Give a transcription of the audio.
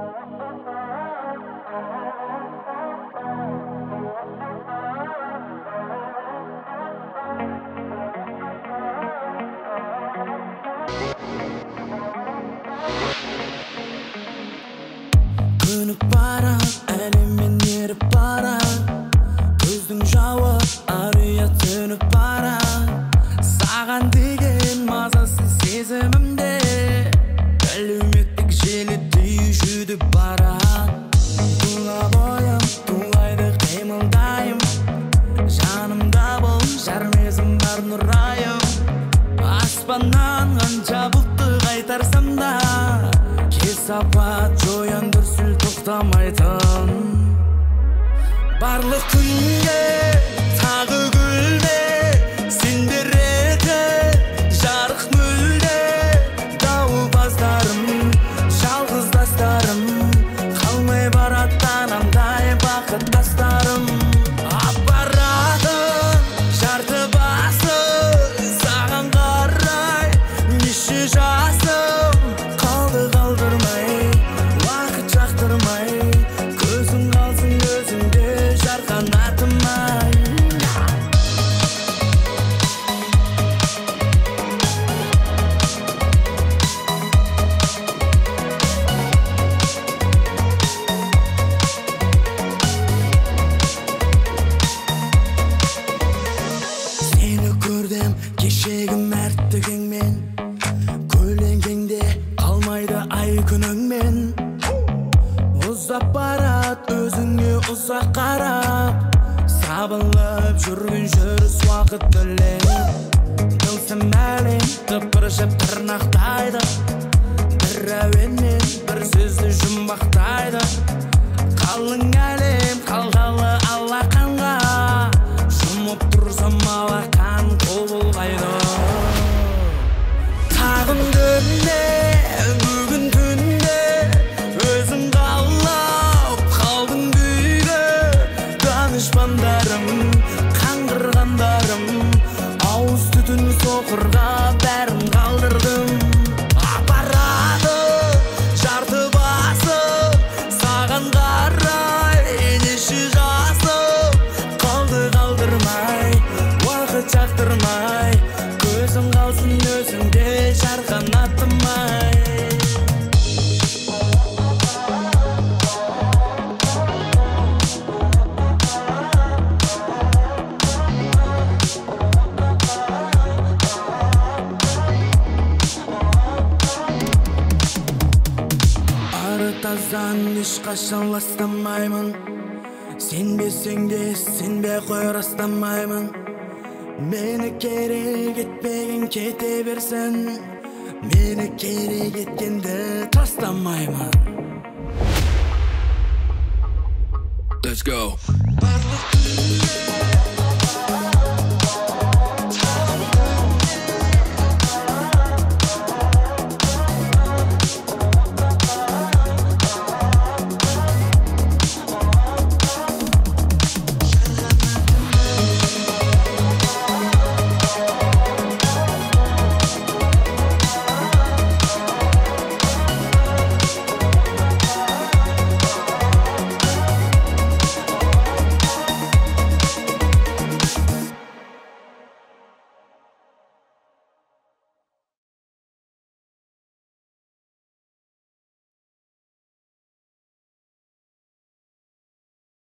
Könüp barat, әлеммен еріп барат. Көздің жауып, ария төніп барат. Саған деген мазасыз сезімімде әлеуметтік желіде жүдіп барат. Тұла бойым, тулайды қимылдайым. Жанымда бол, жармезім бар нұрайым. Аспаннан қанша бұлтты қайтарсам да, кесапат жоян дүрсіл тоқтамайтын. Барлық күнге тағы гүлме, сен беретін жарық мүлде. Дауылпаздарым, жалғыздастарым, қалмай бараттан андай бақыттастарым. Аппаратым, жарты басы, саған қарай, неше жасым. Қалды қалдырмай, уақыт жақтырмай, көзің қалсын өзіңде жарқанатымай. Сені көрдім кешегі мәрттігіңмен, көлеңкеңде қалмайды ай күніңмен. Ұзап барат өзіңе ұзақ қарап, сабылып жүрген жүріс уақыт білем. Тылсым әлем тыпыршып тырнақтайды, бір әуенмен бір сөзді жұмбақтайды. Қалың әлем қалғалы алақанға, жұмып тұрсам алақан қол болғайды. Тағым күнде, бүгін түнде, өзің қалап қалдың күйге. Данышпандарым, қаңғырғандарым, ауыз түтін соқырға бәрін қалдырдым. Аппараты, жарты басы, саған қарай, неше жасым. Қалды қалдырмай, уақыт жақтырмай, көзің қалсын өзіңде жарқанатымай. Ары тазан ешқашан ластамаймын, сенбесең де сенбе қой растамаймын. Мені керек етпеген кете берсін, мені керек еткенді тастамаймын. Let's go. Барлық